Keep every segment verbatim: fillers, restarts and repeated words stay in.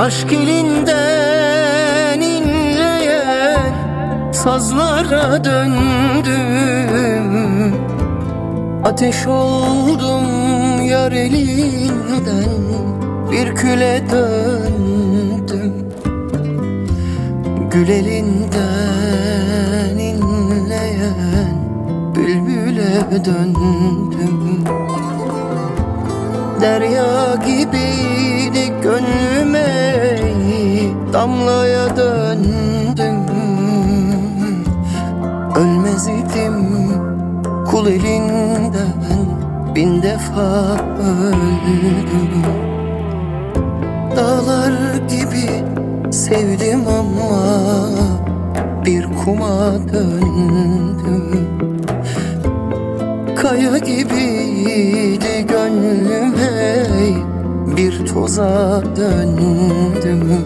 Aşk elinden inleyen sazlara döndüm. Ateş oldum yar elinden, bir küle döndüm. Gül elinden inleyen bülbüle döndüm. Derya gibiydi gönlüme, damlaya döndüm. Ölmez idim kul elinden, bin defa öldüm. Dağlar gibi sevdim ama bir kuma döndüm. Kaya gibiydi gönlüme, bir toza döndüm.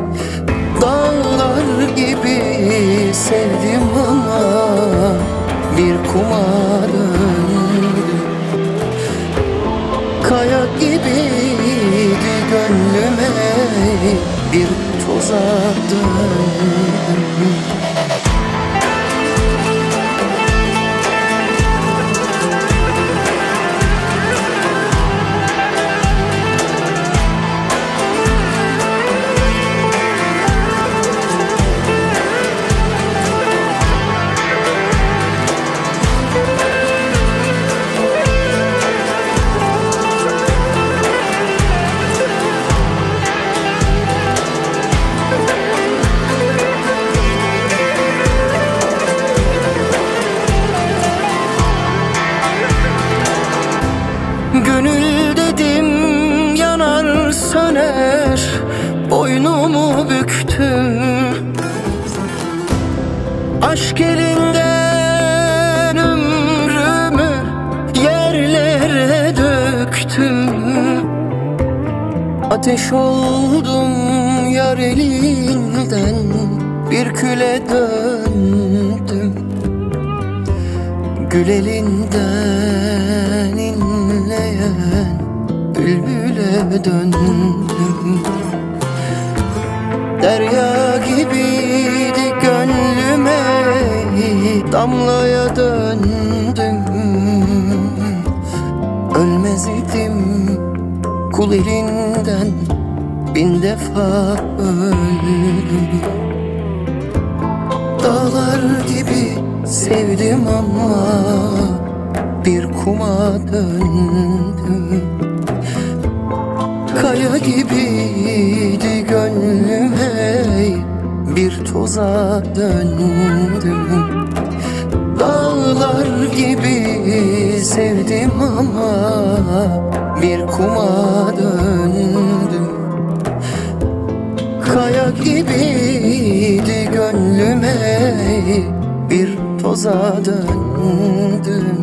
Dağlar gibi sevdim ama bir kuma döndüm. Kaya gibiydi gönlüme, bir toza döndüm. Gönül dedim yanar söner, boynumu büktüm. Aşk elinden ömrümü yerlere döktüm. Ateş oldum yar elinden, bir küle döndüm. Gül elinden inleyen bülbüle döndüm. Derya gibiydi gönlüme, damlaya döndüm. Ölmez idim kul elinden, bin defa öldüm. Dağlar gibi sevdim ama bir kuma döndüm. Kaya gibiydi gönlüme, bir toza döndüm. Dağlar gibi sevdim ama bir kuma döndüm. Kaya gibiydi gönlüme, bir toza döndüm.